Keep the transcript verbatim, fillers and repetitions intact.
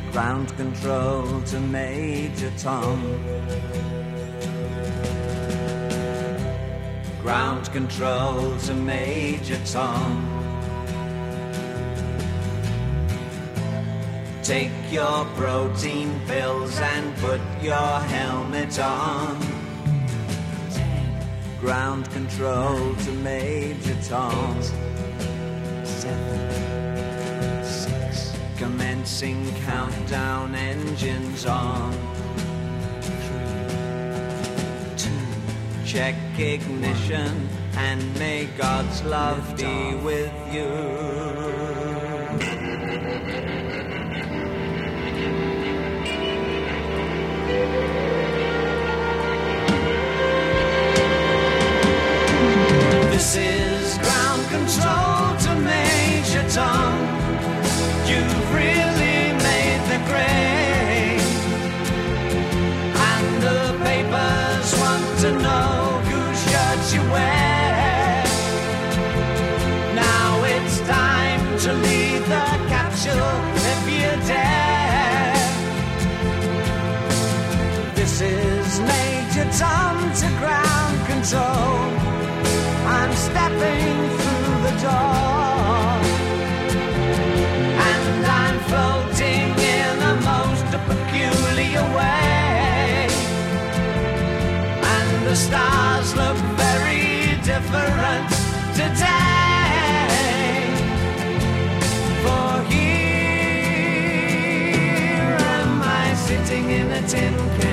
Ground control to Major Tom. Ground control to Major Tom. Take your protein pills and put your helmet on. Ground control to Major Tom. Seven, six. Commencing countdown, engines on. Three, two. Check ignition and may God's love be with you. This is ground control to Major Tom. You've really made the grade, and the papers want to know whose shirt you wear. Now it's time to leave the capsule if you dare. This is Major Tom to ground control. I'm stepping through the door, and I'm floating in a most peculiar way, and the stars look very different today. For here am I sitting in a tin can,